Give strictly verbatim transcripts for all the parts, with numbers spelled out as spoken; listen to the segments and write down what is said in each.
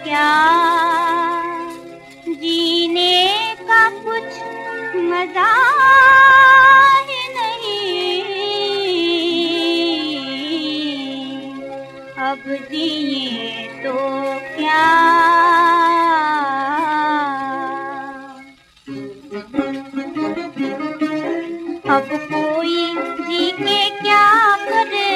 क्या जीने का कुछ मजा ही नहीं, अब जिए तो क्या। अब कोई जी के क्या करे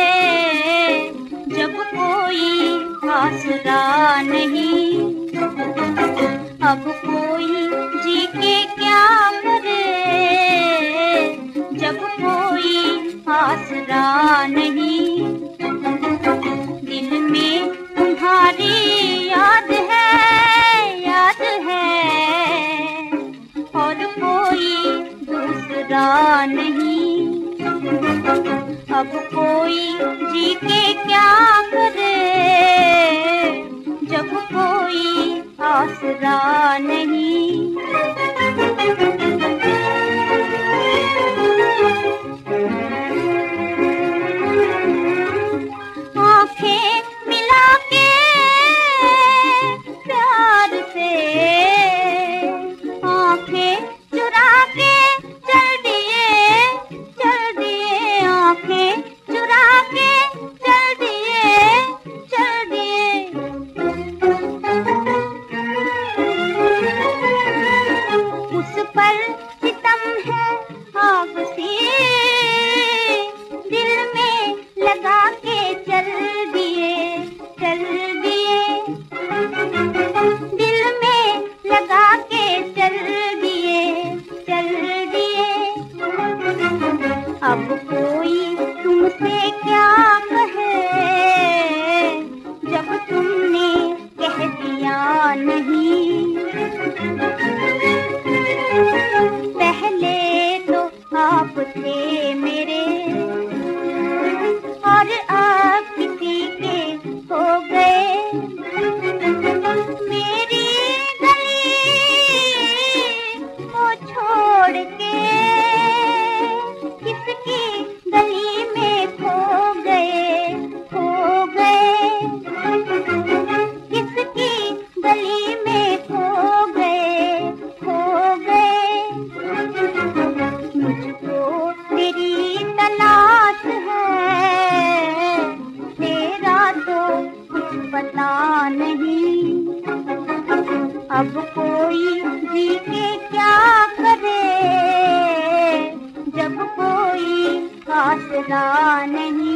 जब कोई आसरा नहीं, अब कोई जी के क्या करे जब कोई आसरा नहीं। दिल में तुम्हारी याद है, याद है, और कोई दूसरा नहीं। अब कोई जी के क्या करे जब कोई आसरा नहीं। आंखें मिला के प्यार से, आंखें चुरा के चल दिए, चल दिए, आंखें चुरा के चल दिए, चल दिए। उस पर सितम है आग सी, दिल में लगा के चल दिए, चल दिए, दिल में लगा के चल दिए, चल दिए। अब कोई तुमसे क्या कहे जब तुमने कह दिया नहीं। पहले तो आप थे मेरे और आप किसी के हो गए। मेरी गली को छोड़ के किसकी गली में खो गए, खो गए, किसकी गली में खो गए, खो गए। मुझको तेरी तलाश है, तेरा तो कुछ पता नहीं। अब कोई जी के क्या करे जब कोई आसरा नहीं।